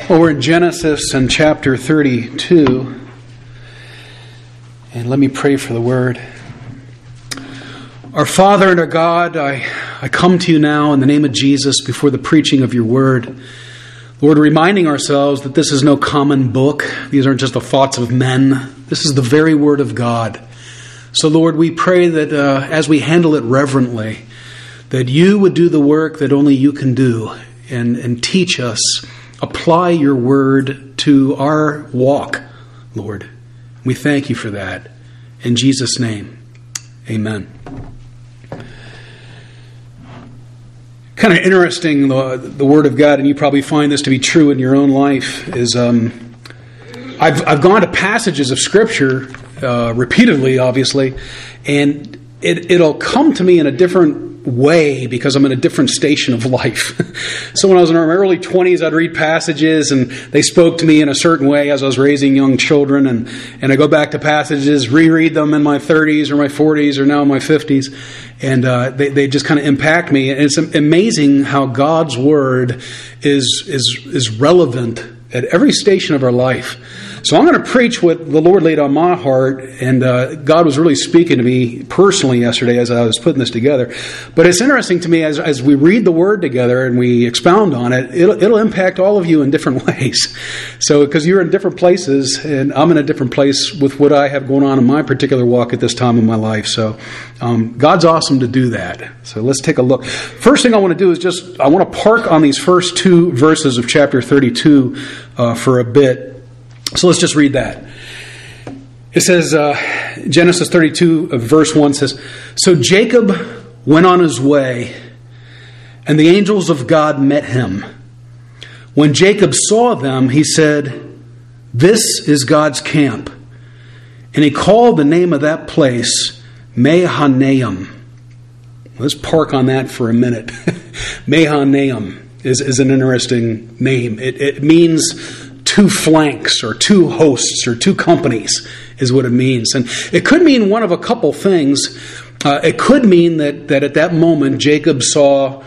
Well, we're in Genesis and chapter 32. And let me pray for the word. Our Father and our God, I come to you now in the name of Jesus before the preaching of your word. Lord, reminding ourselves that this is no common book. These aren't just the thoughts of men. This is the very word of God. So, Lord, we pray that as we handle it reverently, that you would do the work that only you can do and teach us. Apply your word to our walk, Lord. We thank you for that. In Jesus' name, amen. Kind of interesting, the word of God, and you probably find this to be true in your own life, is I've gone to passages of Scripture repeatedly, obviously, and it'll come to me in a different way because I'm in a different station of life. So when I was in my early 20s, I'd read passages and they spoke to me in a certain way as I was raising young children, and I go back to passages, reread them in my 30s or my 40s or now in my 50s, and they just kind of impact me. And it's amazing how God's Word is relevant at every station of our life. So I'm going to preach what the Lord laid on my heart, and God was really speaking to me personally yesterday as I was putting this together. But it's interesting to me as we read the Word together and we expound on it, it'll impact all of you in different ways. So because you're in different places, and I'm in a different place with what I have going on in my particular walk at this time in my life. So God's awesome to do that. So let's take a look. First thing I want to do is I want to park on these first two verses of chapter 32 for a bit. So let's just read that. It says, Genesis 32, verse 1 says, "So Jacob went on his way, and the angels of God met him. When Jacob saw them, he said, 'This is God's camp.' And he called the name of that place Mahanaim." Let's park on that for a minute. Mahanaim is an interesting name. It means two flanks or two hosts or two companies is what it means. And it could mean one of a couple things. It could mean that at that moment Jacob saw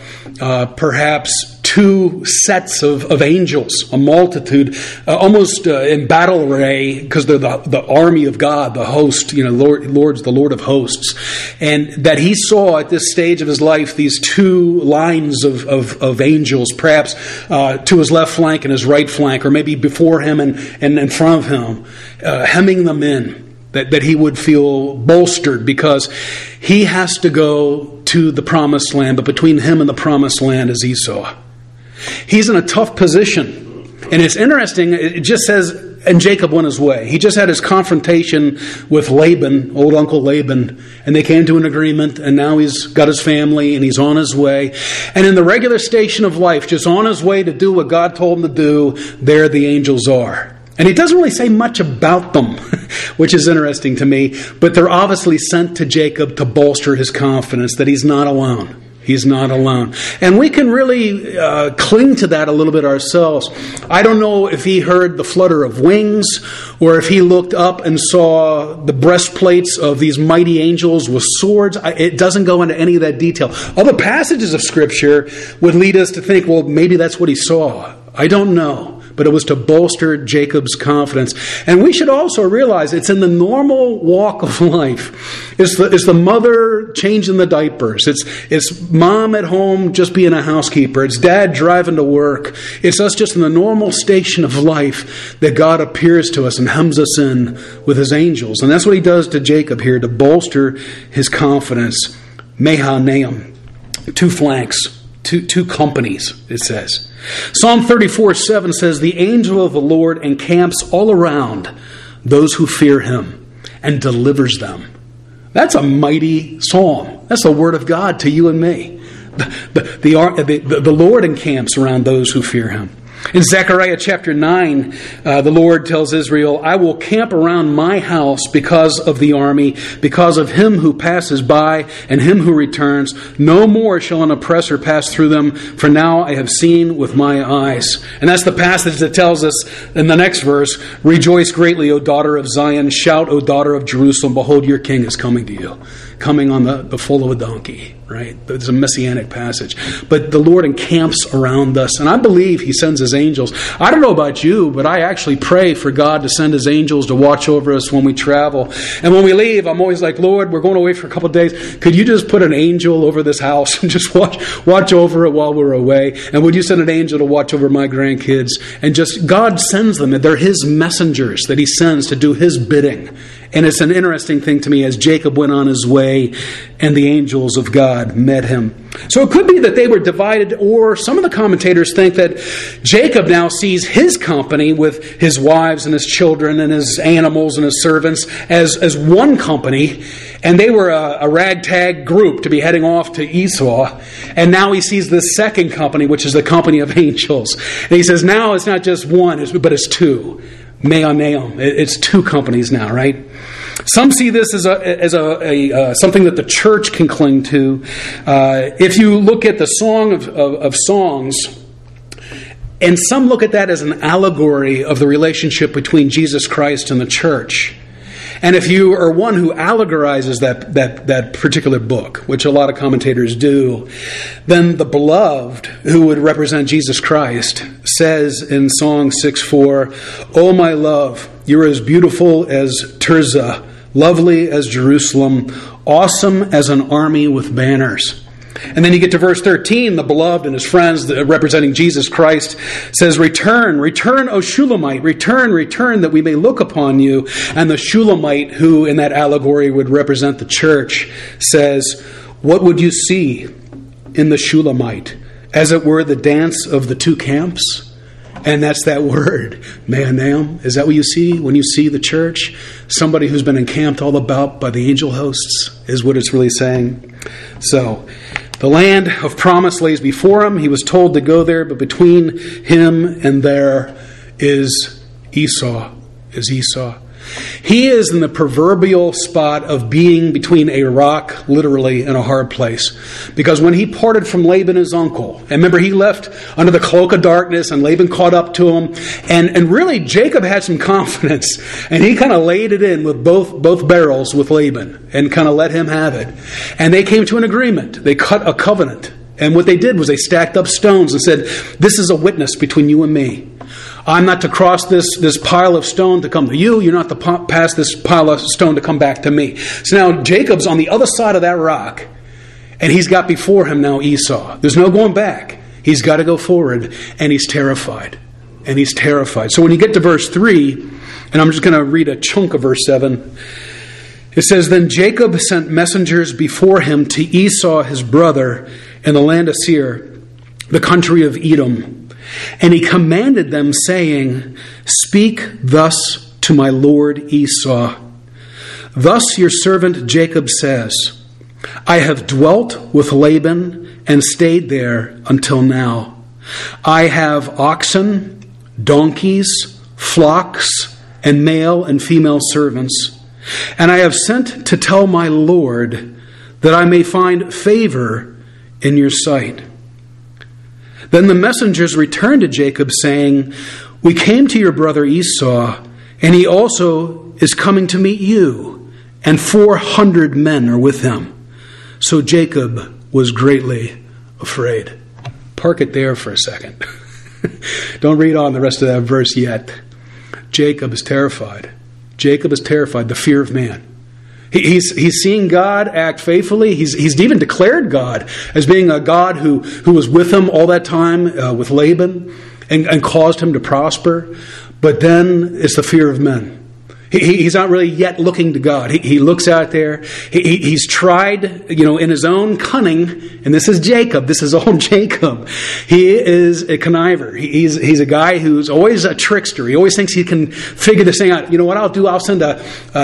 perhaps two sets of angels, a multitude, almost in battle array, because they're the army of God, the host, the Lord of hosts. And that he saw at this stage of his life these two lines of angels, perhaps to his left flank and his right flank, or maybe before him and in front of him, hemming them in. That he would feel bolstered because he has to go to the promised land, but between him and the promised land is Esau. He's in a tough position. And it's interesting, it just says, and Jacob went his way. He just had his confrontation with Laban, old Uncle Laban, and they came to an agreement, and now he's got his family, and he's on his way. And in the regular station of life, just on his way to do what God told him to do, there the angels are. And he doesn't really say much about them, which is interesting to me, but they're obviously sent to Jacob to bolster his confidence that he's not alone. He's not alone. And we can really cling to that a little bit ourselves. I don't know if he heard the flutter of wings or if he looked up and saw the breastplates of these mighty angels with swords. It doesn't go into any of that detail. Other passages of Scripture would lead us to think, well, maybe that's what he saw. I don't know. But it was to bolster Jacob's confidence. And we should also realize it's in the normal walk of life. It's the mother changing the diapers. It's mom at home just being a housekeeper. It's dad driving to work. It's us just in the normal station of life that God appears to us and hems us in with his angels. And that's what he does to Jacob here to bolster his confidence. Mahanaim, two flanks, two companies, it says. Psalm 34:7 says, "The angel of the Lord encamps all around those who fear him and delivers them." That's a mighty psalm. That's the word of God to you and me. The Lord encamps around those who fear him. In Zechariah chapter 9, the Lord tells Israel, "I will camp around my house because of the army, because of him who passes by and him who returns. No more shall an oppressor pass through them, for now I have seen with my eyes." And that's the passage that tells us in the next verse, "Rejoice greatly, O daughter of Zion. Shout, O daughter of Jerusalem. Behold, your king is coming to you." coming on the foal of a donkey, right? It's a messianic passage. But the Lord encamps around us, and I believe he sends his angels. I don't know about you, but I actually pray for God to send his angels to watch over us when we travel. And when we leave, I'm always like, Lord, we're going away for a couple of days. Could you just put an angel over this house and just watch over it while we're away? And would you send an angel to watch over my grandkids? And just, God sends them. They're his messengers that he sends to do his bidding. And it's an interesting thing to me as Jacob went on his way and the angels of God met him. So it could be that they were divided, or some of the commentators think that Jacob now sees his company with his wives and his children and his animals and his servants as one company, and they were a ragtag group to be heading off to Esau. And now he sees this second company, which is the company of angels. And he says, now it's not just one, but it's two. Meoneum. It's two companies now, right? Some see this as something that the church can cling to. If you look at the Song of Songs, and some look at that as an allegory of the relationship between Jesus Christ and the church. And if you are one who allegorizes that particular book, which a lot of commentators do, then the beloved, who would represent Jesus Christ, says in Song 6:4, "O my love, you're as beautiful as Tirzah, lovely as Jerusalem, awesome as an army with banners." And then you get to verse 13, the beloved and his friends representing Jesus Christ says, "Return, return, O Shulamite, return, return, that we may look upon you." And the Shulamite, who in that allegory would represent the church, says, "What would you see in the Shulamite? As it were the dance of the two camps?" And that's that word, Meoneum. Is that what you see when you see the church? Somebody who's been encamped all about by the angel hosts is what it's really saying. So, the land of promise lays before him. He was told to go there, but between him and there is Esau. He is in the proverbial spot of being between a rock, literally, and a hard place. Because when he parted from Laban, his uncle, and remember, he left under the cloak of darkness, and Laban caught up to him, and really, Jacob had some confidence, and he kind of laid it in with both barrels with Laban, and kind of let him have it. And they came to an agreement. They cut a covenant. And what they did was they stacked up stones and said, "This is a witness between you and me. I'm not to cross this pile of stone to come to you. You're not to pass this pile of stone to come back to me." So now Jacob's on the other side of that rock, and he's got before him now Esau. There's no going back. He's got to go forward, and he's terrified. So when you get to verse 3, and I'm just going to read a chunk of verse 7, it says, "Then Jacob sent messengers before him to Esau his brother in the land of Seir, the country of Edom. And he commanded them, saying, Speak thus to my lord Esau. Thus your servant Jacob says, I have dwelt with Laban and stayed there until now. I have oxen, donkeys, flocks, and male and female servants. And I have sent to tell my Lord that I may find favor in your sight. Then the messengers returned to Jacob, saying, We came to your brother Esau, and he also is coming to meet you, and 400 men are with him. So Jacob was greatly afraid." Park it there for a second. Don't read on the rest of that verse yet. Jacob is terrified. The fear of man. He's seeing God act faithfully. He's even declared God as being a God who was with him all that time with Laban and caused him to prosper. But then it's the fear of men. He's not really yet looking to God. He looks out there. He's tried, in his own cunning, and this is Jacob. This is old Jacob. He is a conniver. He's a guy who's always a trickster. He always thinks he can figure this thing out. You know what I'll do? I'll send a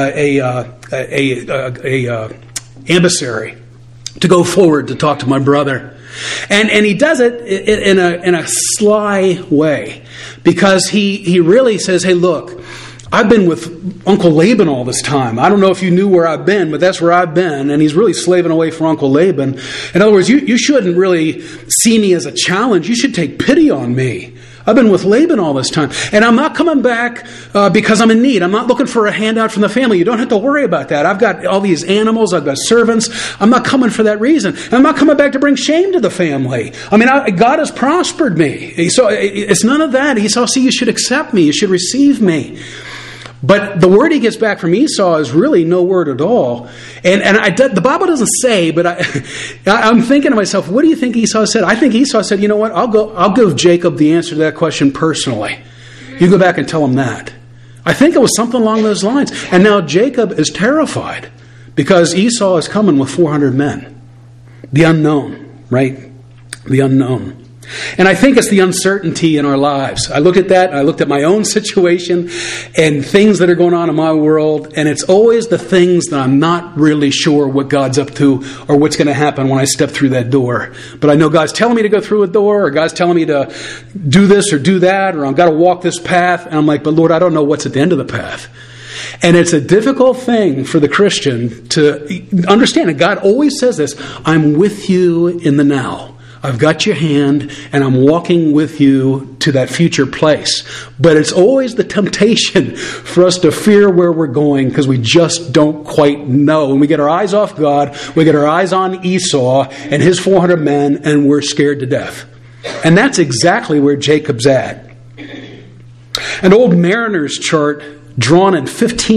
emissary to go forward to talk to my brother. And he does it in a sly way, because he really says, "Hey, look, I've been with Uncle Laban all this time. I don't know if you knew where I've been, but that's where I've been." And he's really slaving away for Uncle Laban. In other words, you shouldn't really see me as a challenge. You should take pity on me. I've been with Laban all this time. And I'm not coming back because I'm in need. I'm not looking for a handout from the family. You don't have to worry about that. I've got all these animals. I've got servants. I'm not coming for that reason. And I'm not coming back to bring shame to the family. I mean, God has prospered me. So it's none of that. Esau, see, you should accept me. You should receive me. But the word he gets back from Esau is really no word at all. And the Bible doesn't say, but I'm thinking to myself, what do you think Esau said? I think Esau said, you know what, I'll give Jacob the answer to that question personally. You go back and tell him that. I think it was something along those lines. And now Jacob is terrified because Esau is coming with 400 men. The unknown, right? The unknown. And I think it's the uncertainty in our lives. I look at that, I looked at my own situation and things that are going on in my world, and it's always the things that I'm not really sure what God's up to or what's going to happen when I step through that door. But I know God's telling me to go through a door, or God's telling me to do this or do that, or I've got to walk this path. And I'm like, but Lord, I don't know what's at the end of the path. And it's a difficult thing for the Christian to understand. And God always says this, I'm with you in the now. I've got your hand, and I'm walking with you to that future place. But it's always the temptation for us to fear where we're going because we just don't quite know. And we get our eyes off God, we get our eyes on Esau and his 400 men, and we're scared to death. And that's exactly where Jacob's at. An old mariner's chart drawn in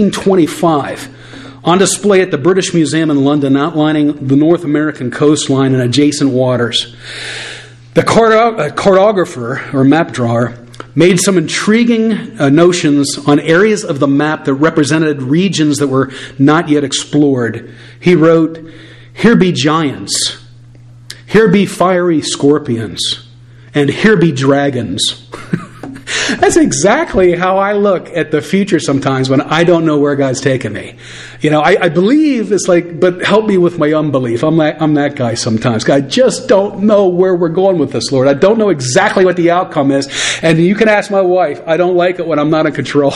1525 on display at the British Museum in London, outlining the North American coastline and adjacent waters. The cartographer, or map drawer, made some intriguing notions on areas of the map that represented regions that were not yet explored. He wrote, "Here be giants, here be fiery scorpions, and here be dragons." That's exactly how I look at the future sometimes when I don't know where God's taking me. You know, I believe it's like, but help me with my unbelief. I'm that guy sometimes. I just don't know where we're going with this, Lord. I don't know exactly what the outcome is. And you can ask my wife, I don't like it when I'm not in control.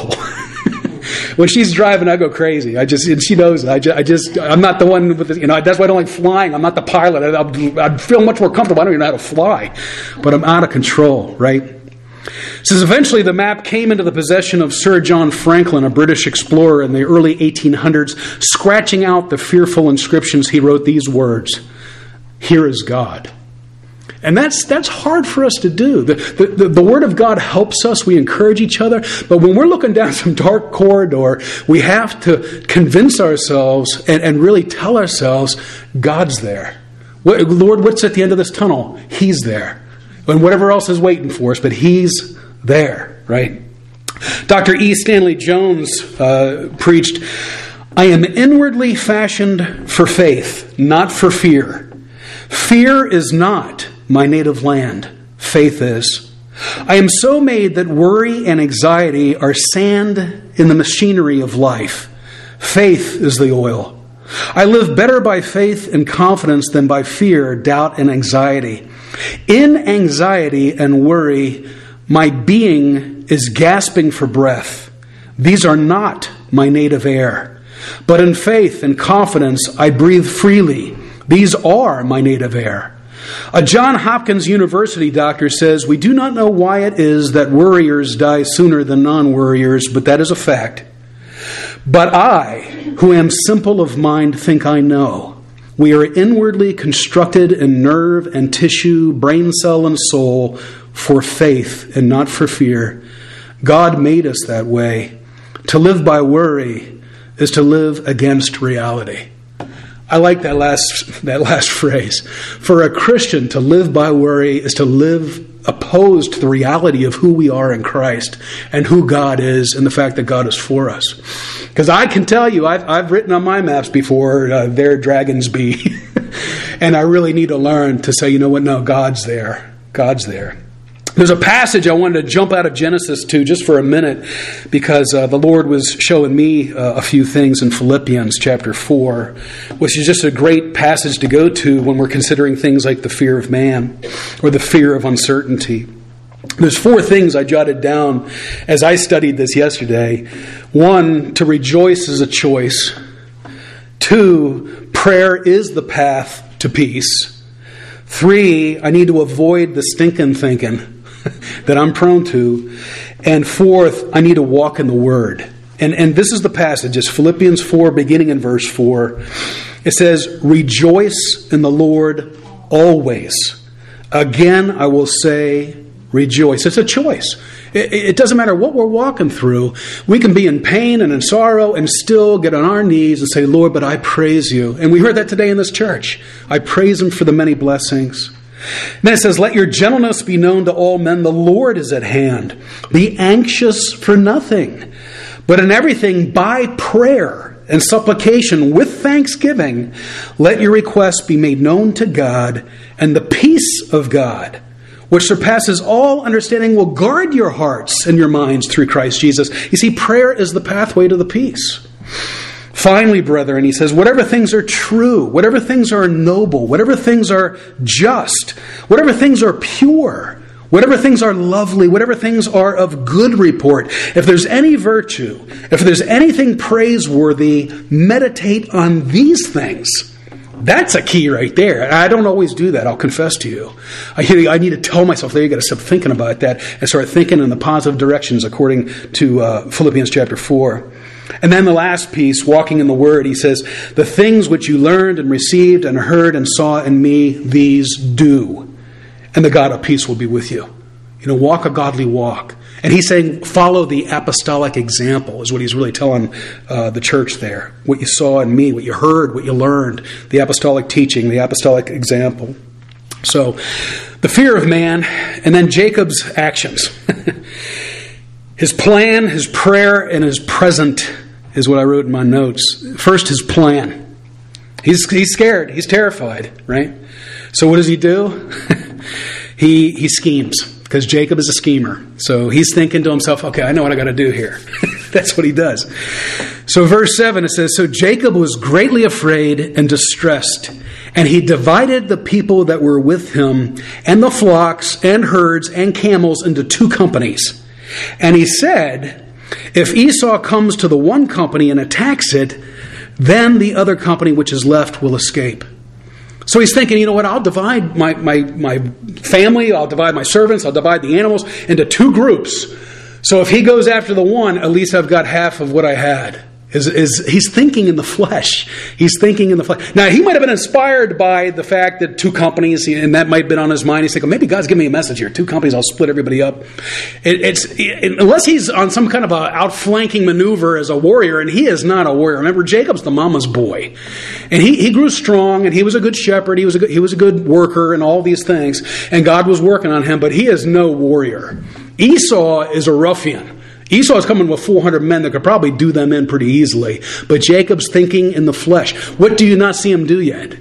When she's driving, I go crazy. And she knows it. I'm not the one with the, that's why I don't like flying. I'm not the pilot. I'd feel much more comfortable. I don't even know how to fly. But I'm out of control, right? It says eventually the map came into the possession of Sir John Franklin, a British explorer in the early 1800s. Scratching out the fearful inscriptions, he wrote these words, "Here is God." And that's hard for us to do. The Word of God helps us. We encourage each other. But when we're looking down some dark corridor, we have to convince ourselves and really tell ourselves, God's there. Lord, what's at the end of this tunnel? He's there. And whatever else is waiting for us, but He's there, right? Dr. E. Stanley Jones preached, "I am inwardly fashioned for faith, not for fear. Fear is not my native land. Faith is. I am so made that worry and anxiety are sand in the machinery of life. Faith is the oil. I live better by faith and confidence than by fear, doubt, and anxiety. In anxiety and worry, my being is gasping for breath. These are not my native air. But in faith and confidence, I breathe freely. These are my native air." A Johns Hopkins University doctor says, "We do not know why it is that worriers die sooner than non-worriers, but that is a fact. But I, who am simple of mind, think I know. We are inwardly constructed in nerve and tissue, brain cell and soul, for faith and not for fear. God made us that way. To live by worry is to live against reality." I like that last phrase. For a Christian, to live by worry is to live opposed to the reality of who we are in Christ and who God is and the fact that God is for us. Because I can tell you, I've written on my maps before, there dragons be. And I really need to learn to say, you know what, no, God's there. God's there. There's a passage I wanted to jump out of Genesis to just for a minute because the Lord was showing me a few things in Philippians chapter 4, which is just a great passage to go to when we're considering things like the fear of man or the fear of uncertainty. There's 4 things I jotted down as I studied this yesterday. 1, to rejoice is a choice. 2, prayer is the path to peace. 3, I need to avoid the stinking thinking. that I'm prone to. And fourth, I need to walk in the Word. And this is the passage. It's Philippians 4, beginning in verse 4. It says, "Rejoice in the Lord always. Again, I will say, rejoice." It's a choice. It doesn't matter what we're walking through. We can be in pain and in sorrow and still get on our knees and say, "Lord, but I praise you." And we heard that today in this church. I praise him for the many blessings. Then it says, "Let your gentleness be known to all men. The Lord is at hand. Be anxious for nothing, but in everything by prayer and supplication with thanksgiving, let your requests be made known to God, and the peace of God, which surpasses all understanding, will guard your hearts and your minds through Christ Jesus." You see, prayer is the pathway to the peace. "Finally, brethren," he says, "whatever things are true, whatever things are noble, whatever things are just, whatever things are pure, whatever things are lovely, whatever things are of good report, if there's any virtue, if there's anything praiseworthy, meditate on these things." That's a key right there. And I don't always do that, I'll confess to you. I need to tell myself, there you got to stop thinking about that and start thinking in the positive directions according to Philippians chapter 4. And then the last piece, walking in the Word, he says, "The things which you learned and received and heard and saw in me, these do. And the God of peace will be with you." Walk a godly walk. And he's saying, follow the apostolic example, is what he's really telling the church there. What you saw in me, what you heard, what you learned, the apostolic teaching, the apostolic example. So, the fear of man, and then Jacob's actions. His plan, his prayer, and his present is what I wrote in my notes. First, his plan. He's scared. He's terrified, right? So what does he do? He schemes, because Jacob is a schemer. So he's thinking to himself, okay, I know what I got to do here. That's what he does. So verse 7, it says, "So Jacob was greatly afraid and distressed, and he divided the people that were with him, and the flocks and herds and camels into 2 companies. And he said, if Esau comes to the one company and attacks it, then the other company which is left will escape." So he's thinking, you know what, I'll divide my family, I'll divide my servants, I'll divide the animals into 2 groups. So if he goes after the one, at least I've got half of what I had. He's thinking in the flesh. He's thinking in the flesh. Now, he might have been inspired by the fact that 2 companies, and that might have been on his mind. He's thinking, maybe God's giving me a message here. 2 companies, I'll split everybody up. Unless he's on some kind of a outflanking maneuver as a warrior, and he is not a warrior. Remember, Jacob's the mama's boy. And he grew strong, and he was a good shepherd. He was a good worker, and all these things. And God was working on him, but he is no warrior. Esau is a ruffian. Esau is coming with 400 men that could probably do them in pretty easily. But Jacob's thinking in the flesh. What do you not see him do yet?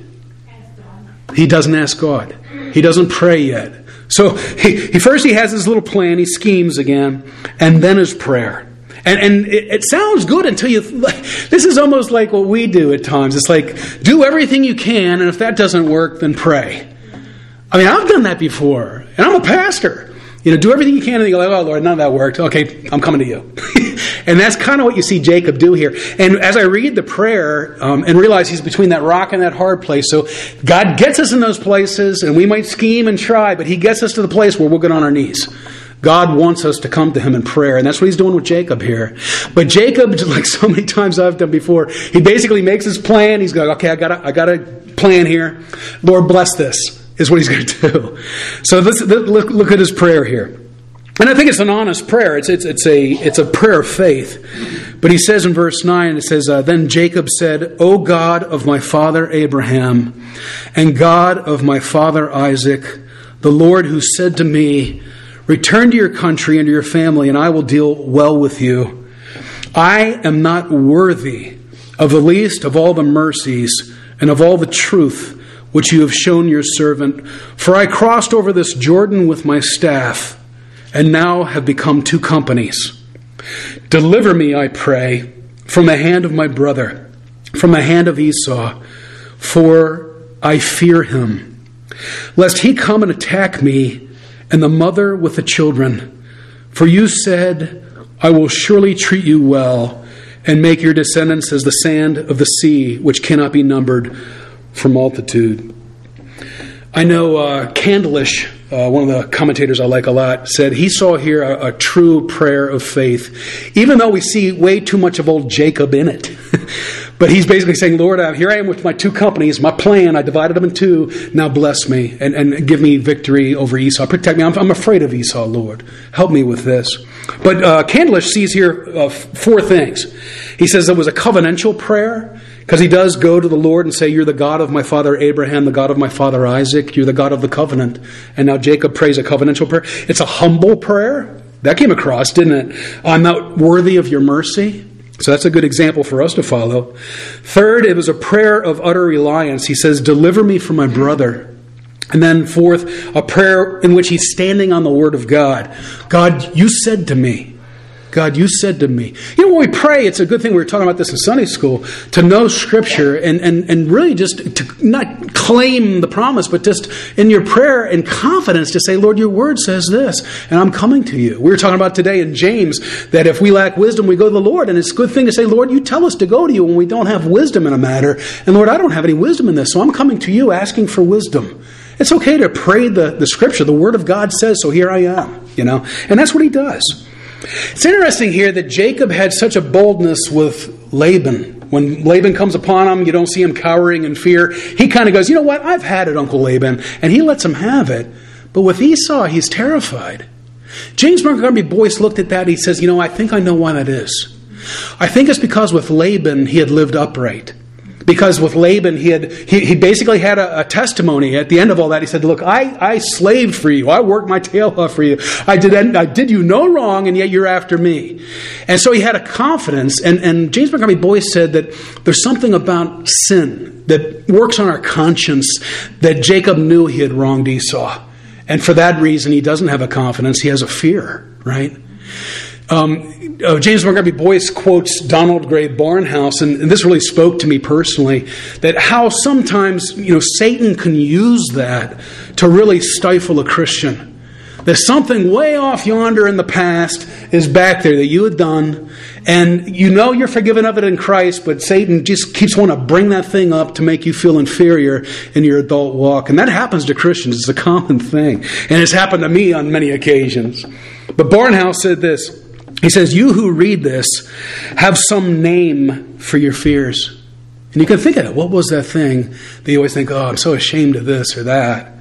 He doesn't ask God. He doesn't pray yet. So he has his little plan. He schemes again. And then his prayer. And it sounds good until you... This is almost like what we do at times. It's like, do everything you can, and if that doesn't work, then pray. I mean, I've done that before. And I'm a pastor. Do everything you can, and you go, "Oh, Lord, none of that worked. Okay, I'm coming to you." And that's kind of what you see Jacob do here. And as I read the prayer and realize he's between that rock and that hard place, so God gets us in those places, and we might scheme and try, but he gets us to the place where we'll get on our knees. God wants us to come to him in prayer, and that's what he's doing with Jacob here. But Jacob, like so many times I've done before, he basically makes his plan. He's going, okay, I got a plan here. Lord, bless this. Is what he's going to do. So let's look at his prayer here, and I think it's an honest prayer. It's a prayer of faith. But he says in verse 9, it says, "Then Jacob said, O God of my father Abraham, and God of my father Isaac, the Lord who said to me, return to your country and to your family, and I will deal well with you. I am not worthy of the least of all the mercies and of all the truth which you have shown your servant. For I crossed over this Jordan with my staff, and now have become 2 companies. Deliver me, I pray, from the hand of my brother, from the hand of Esau, for I fear him, lest he come and attack me, and the mother with the children. For you said, I will surely treat you well, and make your descendants as the sand of the sea, which cannot be numbered for multitude." I know Candlish one of the commentators I like a lot, said he saw here a true prayer of faith, even though we see way too much of old Jacob in it. But he's basically saying, Lord, here I am with my two companies, my plan, I divided them in two, now bless me and give me victory over Esau. Protect me. I'm afraid of Esau, Lord. Help me with this. But Candlish sees here four things. He says it was a covenantal prayer, because he does go to the Lord and say, you're the God of my father Abraham, the God of my father Isaac, you're the God of the covenant. And now Jacob prays a covenantal prayer. It's a humble prayer. That came across, didn't it? I'm not worthy of your mercy. So that's a good example for us to follow. Third, it was a prayer of utter reliance. He says, deliver me from my brother. And then fourth, a prayer in which he's standing on the word of God. God, you said to me. God, you said to me. You know, when we pray, it's a good thing, we were talking about this in Sunday school, to know Scripture and really just to not claim the promise, but just in your prayer and confidence to say, Lord, your word says this, and I'm coming to you. We were talking about today in James that if we lack wisdom, we go to the Lord, and it's a good thing to say, Lord, you tell us to go to you when we don't have wisdom in a matter, and Lord, I don't have any wisdom in this, so I'm coming to you asking for wisdom. It's okay to pray the Scripture. The Word of God says, so here I am, and that's what he does. It's interesting here that Jacob had such a boldness with Laban. When Laban comes upon him, you don't see him cowering in fear. He kind of goes, you know what, I've had it, Uncle Laban. And he lets him have it. But with Esau, he's terrified. James Montgomery Boyce looked at that. He says, I think I know why that is. I think it's because with Laban, he had lived upright. Because with Laban, he basically had a testimony at the end of all that. He said, look, I slaved for you. I worked my tail off for you. I did you no wrong, and yet you're after me. And so he had a confidence. And James Montgomery Boyce said that there's something about sin that works on our conscience that Jacob knew he had wronged Esau. And for that reason, he doesn't have a confidence. He has a fear, right? James Montgomery Boyce quotes Donald Gray Barnhouse, and this really spoke to me personally, that how sometimes, Satan can use that to really stifle a Christian. That something way off yonder in the past is back there that you had done, and you're forgiven of it in Christ, but Satan just keeps wanting to bring that thing up to make you feel inferior in your adult walk. And that happens to Christians. It's a common thing. And it's happened to me on many occasions. But Barnhouse said this. He says, you who read this have some name for your fears. And you can think of it. What was that thing that you always think, I'm so ashamed of this or that?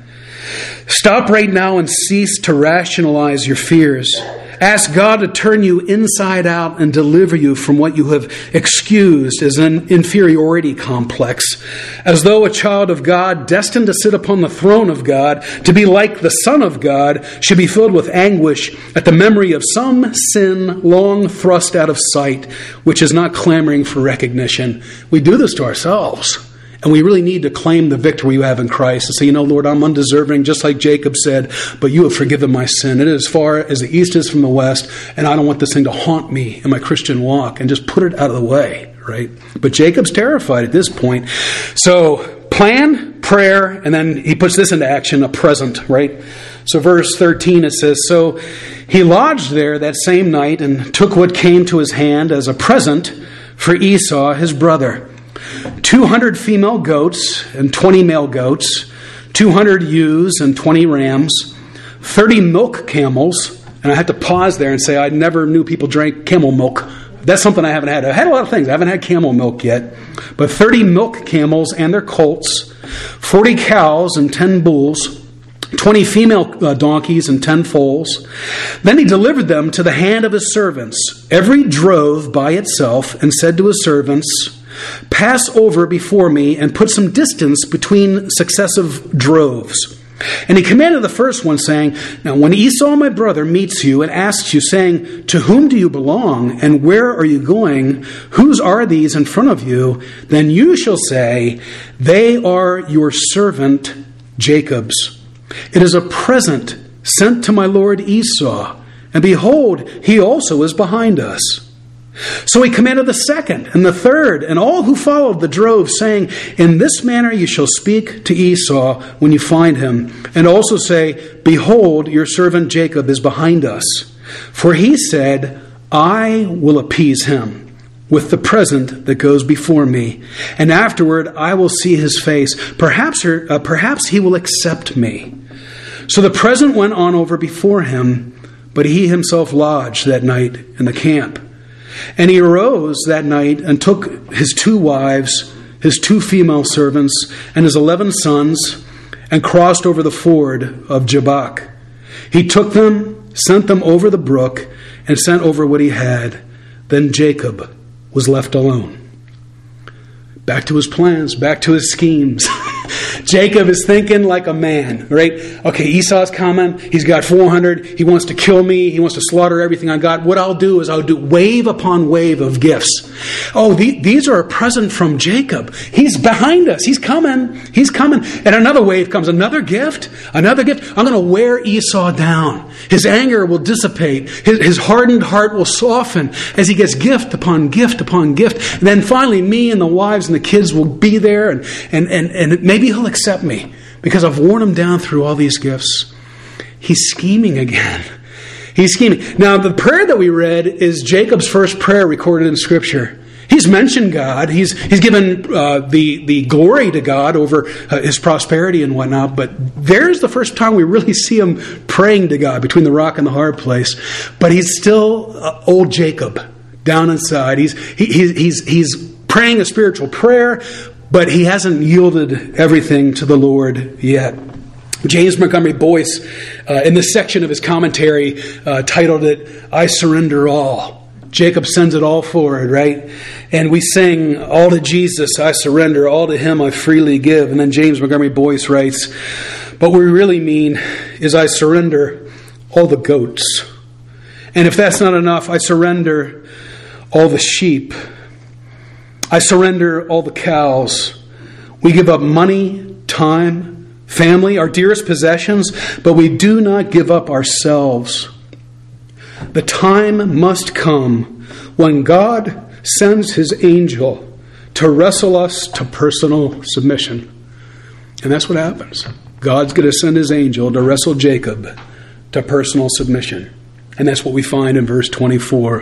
Stop right now and cease to rationalize your fears. Ask God to turn you inside out and deliver you from what you have excused as an inferiority complex, as though a child of God, destined to sit upon the throne of God, to be like the Son of God, should be filled with anguish at the memory of some sin long thrust out of sight, which is not clamoring for recognition. We do this to ourselves. And we really need to claim the victory you have in Christ and say, Lord, I'm undeserving, just like Jacob said, but you have forgiven my sin. It is as far as the east is from the west, and I don't want this thing to haunt me in my Christian walk, and just put it out of the way, right? But Jacob's terrified at this point. So plan, prayer, and then he puts this into action, a present, right? So verse 13, it says, so he lodged there that same night and took what came to his hand as a present for Esau, his brother. 200 female goats and 20 male goats, 200 ewes and 20 rams, 30 milk camels. And I had to pause there and say I never knew people drank camel milk. That's something I haven't had. I've had a lot of things. I haven't had camel milk yet. But 30 milk camels and their colts, 40 cows and 10 bulls, 20 female donkeys and 10 foals. Then he delivered them to the hand of his servants, every drove by itself, and said to his servants, pass over before me and put some distance between successive droves. And he commanded the first one, saying, now when Esau my brother meets you and asks you, saying, to whom do you belong, and where are you going? Whose are these in front of you? Then you shall say, they are your servant Jacob's. It is a present sent to my lord Esau, and behold, he also is behind us. So he commanded the second and the third and all who followed the drove, saying, in this manner you shall speak to Esau when you find him, and also say, behold, your servant Jacob is behind us. For he said, I will appease him with the present that goes before me, and afterward I will see his face. Perhaps he will accept me. So the present went on over before him, but he himself lodged that night in the camp. And he arose that night and took his 2 wives, his 2 female servants, and his 11 sons, and crossed over the ford of Jabbok. He took them, sent them over the brook, and sent over what he had. Then Jacob was left alone. Back to his plans, back to his schemes. Jacob is thinking like a man, right? Okay, Esau's coming. He's got 400. He wants to kill me. He wants to slaughter everything I got. What I'll do is I'll do wave upon wave of gifts. Oh, these are a present from Jacob. He's behind us. He's coming. He's coming. And another wave comes. Another gift. Another gift. I'm going to wear Esau down. His anger will dissipate. His hardened heart will soften as he gets gift upon gift upon gift. And then finally, me and the wives and the kids will be there, and maybe he'll accept me because I've worn him down through all these gifts. He's scheming again. He's scheming. Now, the prayer that we read is Jacob's first prayer recorded in Scripture. He's mentioned God. He's given the glory to God over his prosperity and whatnot. But there's the first time we really see him praying to God between the rock and the hard place. But he's still old Jacob down inside. He's praying a spiritual prayer, but he hasn't yielded everything to the Lord yet. James Montgomery Boyce, in this section of his commentary, titled it, "I Surrender All." Jacob sends it all forward, right? And we sing, "All to Jesus I surrender, all to him I freely give." And then James Montgomery Boyce writes, "But what we really mean is I surrender all the goats. And if that's not enough, I surrender all the sheep. I surrender all the cows. We give up money, time, family, our dearest possessions, but we do not give up ourselves. The time must come when God sends his angel to wrestle us to personal submission." And that's what happens. God's going to send his angel to wrestle Jacob to personal submission. And that's what we find in verse 24.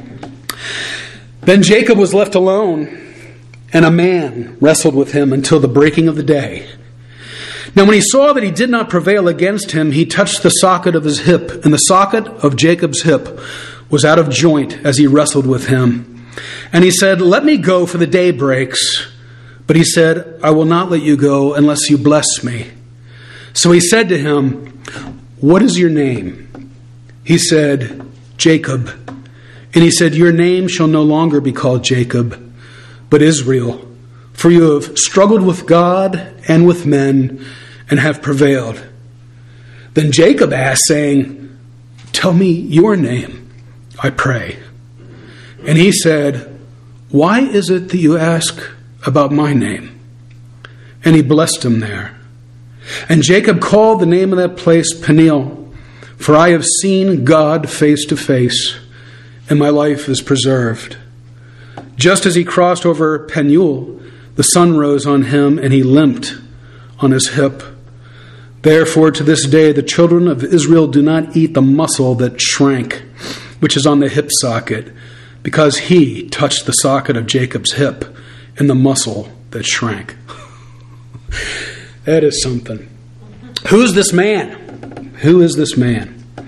"Then Jacob was left alone, and a man wrestled with him until the breaking of the day. Now when he saw that he did not prevail against him, he touched the socket of his hip, and the socket of Jacob's hip was out of joint as he wrestled with him. And he said, 'Let me go, for the day breaks.' But he said, 'I will not let you go unless you bless me.' So he said to him, 'What is your name?' He said, 'Jacob.' And he said, 'Your name shall no longer be called Jacob, but Israel, for you have struggled with God and with men and have prevailed.' Then Jacob asked, saying, 'Tell me your name, I pray.' And he said, 'Why is it that you ask about my name?' And he blessed him there. And Jacob called the name of that place Peniel, for I have seen God face to face, and my life is preserved. Just as he crossed over Peniel, the sun rose on him, and he limped on his hip. Therefore, to this day, the children of Israel do not eat the muscle that shrank, which is on the hip socket, because he touched the socket of Jacob's hip and the muscle that shrank." That is something. Who's this man? Who is this man?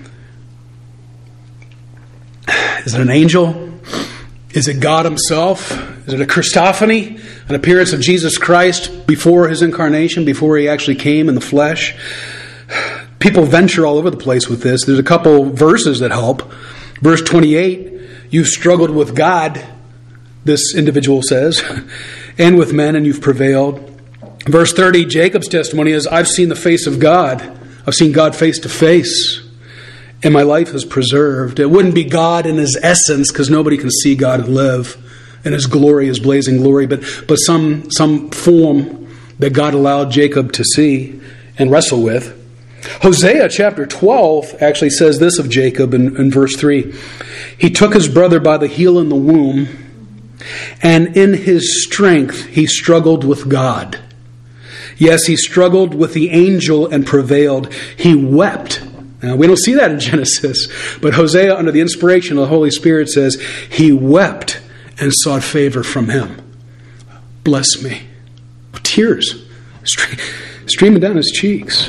Is it an angel? Is it God himself? Is it a Christophany? An appearance of Jesus Christ before his incarnation, before he actually came in the flesh? People venture all over the place with this. There's a couple verses that help. Verse 28, "You've struggled with God," this individual says, "and with men, and you've prevailed." Verse 30, Jacob's testimony is, "I've seen the face of God. I've seen God face to face, and my life is preserved." It wouldn't be God in his essence, because nobody can see God and live, and his glory is blazing glory, but some form that God allowed Jacob to see and wrestle with. Hosea chapter 12 actually says this of Jacob in verse 3. "He took his brother by the heel in the womb, and in his strength he struggled with God. Yes, he struggled with the angel and prevailed. He wept." Now, we don't see that in Genesis, but Hosea, under the inspiration of the Holy Spirit, says, "He wept and sought favor from him." Bless me. Tears streaming down his cheeks.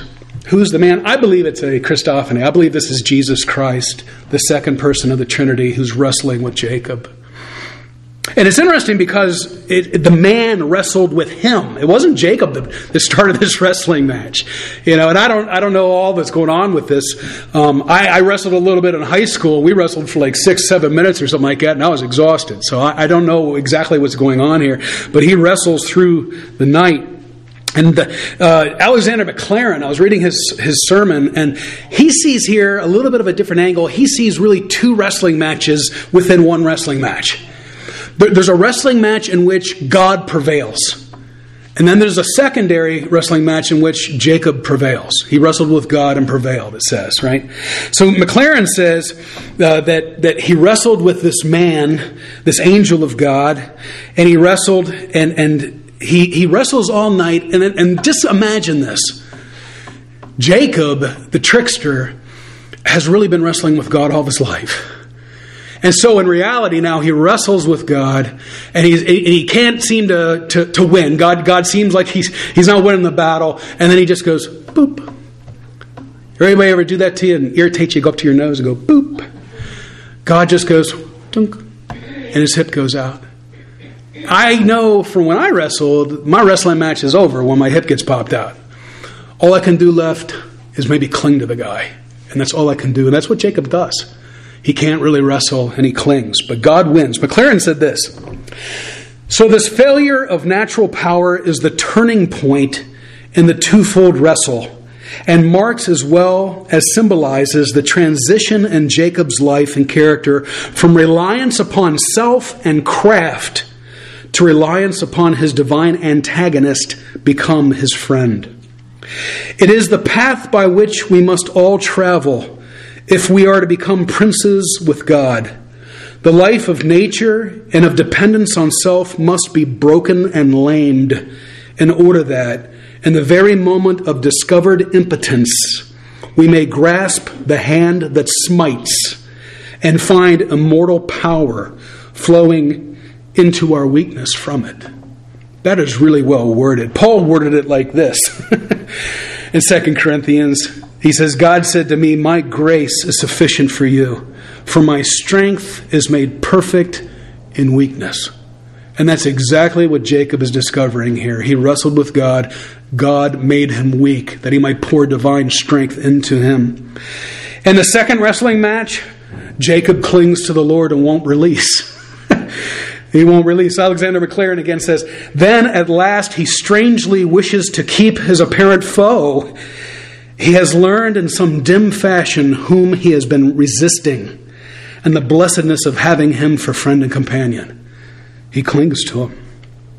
Who's the man? I believe it's a Christophany. I believe this is Jesus Christ, the second person of the Trinity, who's wrestling with Jacob. And it's interesting because the man wrestled with him. It wasn't Jacob that started this wrestling match, and I don't know all that's going on with this. I wrestled a little bit in high school. We wrestled for like 6-7 minutes or something like that, and I was exhausted. So I don't know exactly what's going on here. But he wrestles through the night. And Alexander Maclaren, I was reading his sermon, and he sees here a little bit of a different angle. He sees really two wrestling matches within one wrestling match. There's a wrestling match in which God prevails. And then there's a secondary wrestling match in which Jacob prevails. He wrestled with God and prevailed, it says, right? So Maclaren says that he wrestled with this man, this angel of God, and he wrestled, and he wrestles all night. And just imagine this. Jacob, the trickster, has really been wrestling with God all of his life. And so in reality now he wrestles with God, and he can't seem to win. God seems like he's not winning the battle, and then he just goes boop. Anybody ever do that to you and irritate you? Go up to your nose and go boop. God just goes dunk, and his hip goes out. I know from when I wrestled, my wrestling match is over when my hip gets popped out. All I can do left is maybe cling to the guy, and that's all I can do, and that's what Jacob does. He can't really wrestle, and he clings. But God wins. Maclaren said this: so this failure of natural power is the turning point in the twofold wrestle, and marks as well as symbolizes the transition in Jacob's life and character from reliance upon self and craft to reliance upon his divine antagonist become his friend. It is the path by which we must all travel if we are to become princes with God. The life of nature and of dependence on self must be broken and lamed in order that, in the very moment of discovered impotence, we may grasp the hand that smites and find immortal power flowing into our weakness from it. That is really well worded. Paul worded it like this in 2 Corinthians. He says, God said to me, my grace is sufficient for you, for my strength is made perfect in weakness. And that's exactly what Jacob is discovering here. He wrestled with God. God made him weak, that he might pour divine strength into him. In the second wrestling match, Jacob clings to the Lord and won't release. He won't release. Alexander Maclaren again says, then at last he strangely wishes to keep his apparent foe. He has learned in some dim fashion whom he has been resisting, and the blessedness of having him for friend and companion. He clings to him.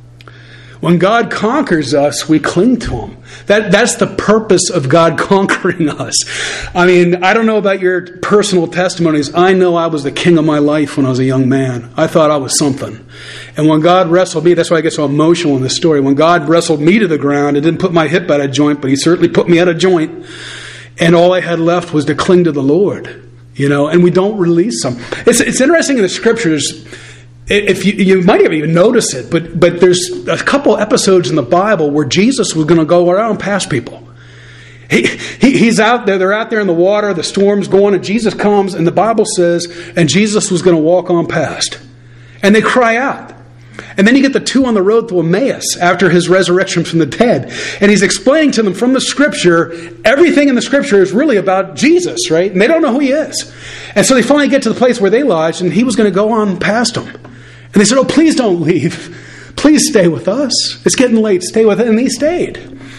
When God conquers us, we cling to him. That's the purpose of God conquering us. I mean, I don't know about your personal testimonies. I know I was the king of my life when I was a young man. I thought I was something. And when God wrestled me, that's why I get so emotional in this story. When God wrestled me to the ground, it didn't put my hip out of joint, but he certainly put me out of joint. And all I had left was to cling to the Lord, and we don't release him. It's interesting in the scriptures. If you might have even noticed it, but there's a couple episodes in the Bible where Jesus was going to go around past people. He's out there, they're out there in the water, the storm's going, and Jesus comes, and the Bible says, and Jesus was going to walk on past. And they cry out. And then you get the two on the road to Emmaus after his resurrection from the dead. And he's explaining to them from the scripture, everything in the scripture is really about Jesus, right? And they don't know who he is. And so they finally get to the place where they lodged, and he was going to go on past them. And they said, oh, please don't leave. Please stay with us. It's getting late. Stay with us. And he stayed.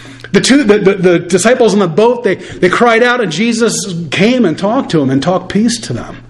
The disciples on the boat, they cried out, and Jesus came and talked to them and talked peace to them.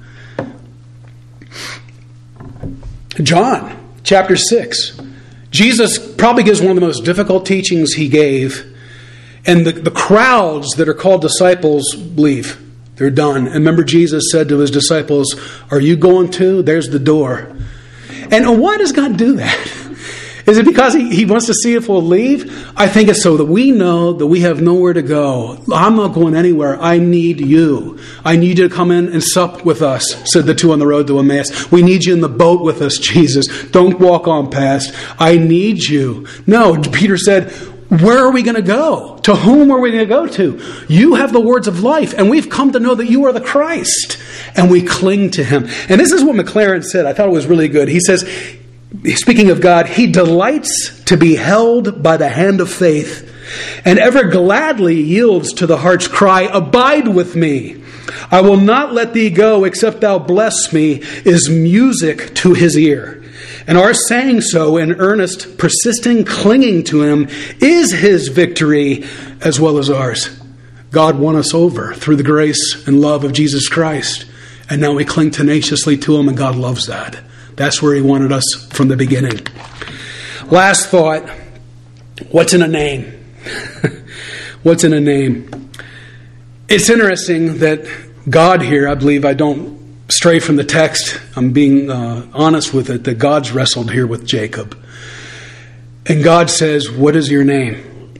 John chapter 6. Jesus probably gives one of the most difficult teachings he gave. And the crowds that are called disciples leave. They're done. And remember, Jesus said to his disciples, are you going too? There's the door. And why does God do that? Is it because he wants to see if we'll leave? I think it's so that we know that we have nowhere to go. I'm not going anywhere. I need you. I need you to come in and sup with us, said the two on the road to Emmaus. We need you in the boat with us, Jesus. Don't walk on past. I need you. No, Peter said, where are we going to go? To whom are we going to go to? You have the words of life, and we've come to know that you are the Christ, and we cling to him. And this is what McLaren said. I thought it was really good. He says, speaking of God, he delights to be held by the hand of faith, and ever gladly yields to the heart's cry, abide with me. I will not let thee go except thou bless me, is music to his ear. And our saying so in earnest, persisting, clinging to him is his victory as well as ours. God won us over through the grace and love of Jesus Christ. And now we cling tenaciously to him, and God loves that. That's where he wanted us from the beginning. Last thought, what's in a name? What's in a name? It's interesting that God here, I believe, I don't stray from the text, I'm being honest with it, that God's wrestled here with Jacob. And God says, what is your name?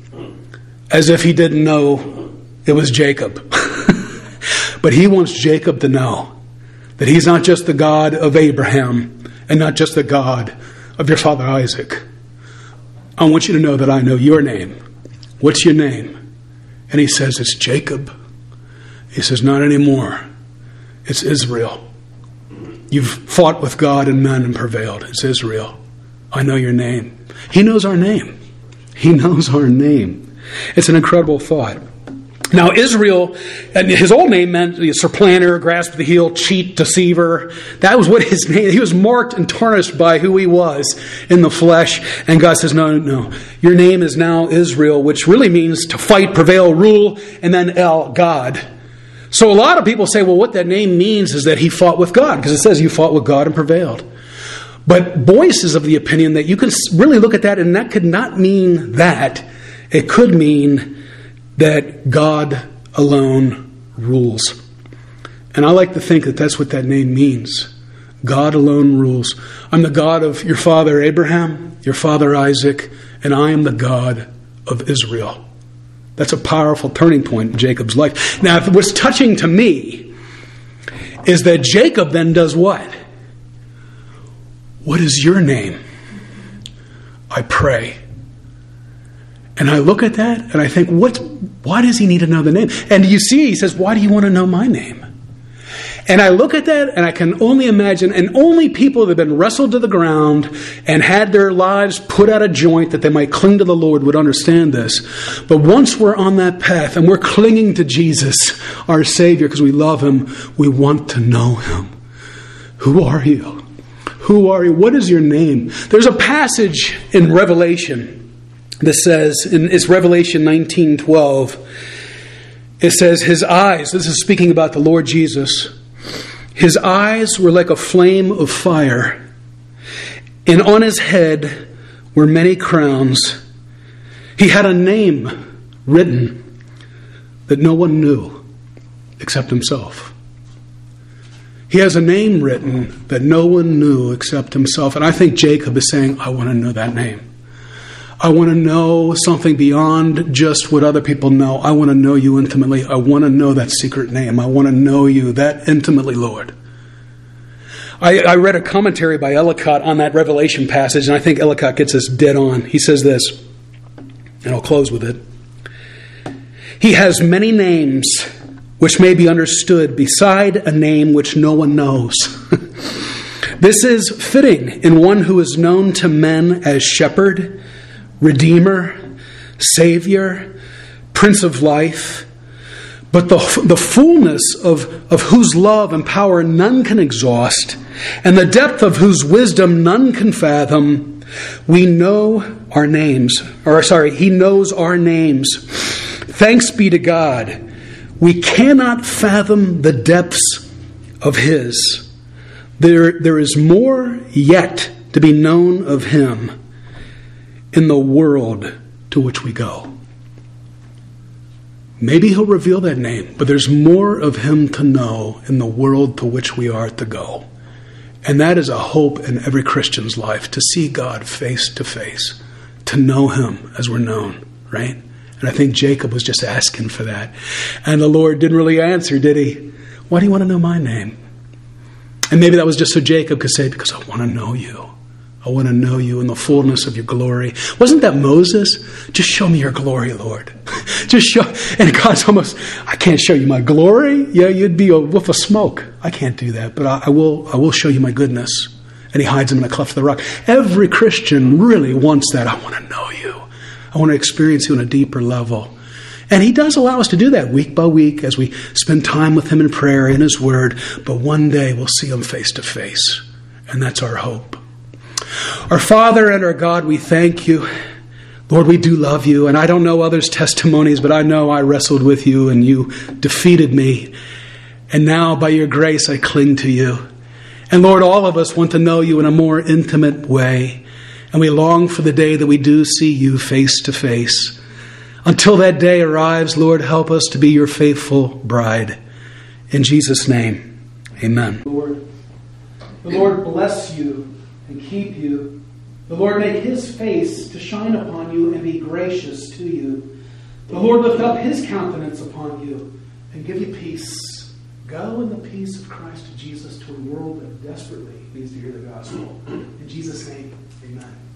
As if he didn't know it was Jacob. But he wants Jacob to know that he's not just the God of Abraham and not just the God of your father Isaac. I want you to know that I know your name. What's your name? And he says, it's Jacob. He says, not anymore. It's Israel. You've fought with God and men and prevailed. It's Israel. I know your name. He knows our name. He knows our name. It's an incredible thought. Now Israel, and his old name meant supplanter, grasp the heel, cheat, deceiver. That was what his name. He was marked and tarnished by who he was in the flesh. And God says, no. Your name is now Israel, which really means to fight, prevail, rule, and then El, God. So a lot of people say, well, what that name means is that he fought with God, because it says you fought with God and prevailed. But Boyce is of the opinion that you can really look at that, and that could not mean that. It could mean that God alone rules. And I like to think that that's what that name means. God alone rules. I'm the God of your father Abraham, your father Isaac, and I am the God of Israel. That's a powerful turning point in Jacob's life. Now, what's touching to me is that Jacob then does what? What is your name? I pray. And I look at that and I think, why does he need to know the name? And you see, he says, why do you want to know my name? And I look at that and I can only imagine, and only people that have been wrestled to the ground and had their lives put out of joint that they might cling to the Lord would understand this. But once we're on that path and we're clinging to Jesus, our Savior, because we love him, we want to know him. Who are you? Who are you? What is your name? There's a passage in Revelation that says, it's Revelation 19:12. It says, his eyes, this is speaking about the Lord Jesus, his eyes were like a flame of fire, and on his head were many crowns. He had a name written that no one knew except himself. He has a name written that no one knew except himself. And I think Jacob is saying, I want to know that name. I want to know something beyond just what other people know. I want to know you intimately. I want to know that secret name. I want to know you that intimately, Lord. I read a commentary by Ellicott on that Revelation passage, and I think Ellicott gets this dead on. He says this, and I'll close with it. He has many names which may be understood beside a name which no one knows. This is fitting in one who is known to men as Shepherd, Redeemer, Savior, Prince of Life, but the fullness of whose love and power none can exhaust, and the depth of whose wisdom none can fathom, he knows our names. Thanks be to God. We cannot fathom the depths of his. There is more yet to be known of him in the world to which we go. Maybe he'll reveal that name, but there's more of him to know in the world to which we are to go. And that is a hope in every Christian's life, to see God face to face, to know him as we're known, right? And I think Jacob was just asking for that. And the Lord didn't really answer, did he? Why do you want to know my name? And maybe that was just so Jacob could say, because I want to know you. I want to know you in the fullness of your glory. Wasn't that Moses? Just show me your glory, Lord. Just show. And God's almost, I can't show you my glory. Yeah, you'd be a whiff of smoke. I can't do that, but I will show you my goodness. And he hides him in a cleft of the rock. Every Christian really wants that. I want to know you. I want to experience you on a deeper level. And he does allow us to do that week by week as we spend time with him in prayer, in his word. But one day we'll see him face to face. And that's our hope. Our Father and our God, we thank you. Lord, we do love you. And I don't know others' testimonies, but I know I wrestled with you and you defeated me. And now by your grace, I cling to you. And Lord, all of us want to know you in a more intimate way. And we long for the day that we do see you face to face. Until that day arrives, Lord, help us to be your faithful bride. In Jesus' name, amen. Lord, the Lord bless you and keep you. The Lord make his face to shine upon you and be gracious to you. The Lord lift up his countenance upon you and give you peace. Go in the peace of Christ Jesus to a world that desperately needs to hear the gospel. In Jesus' name, amen.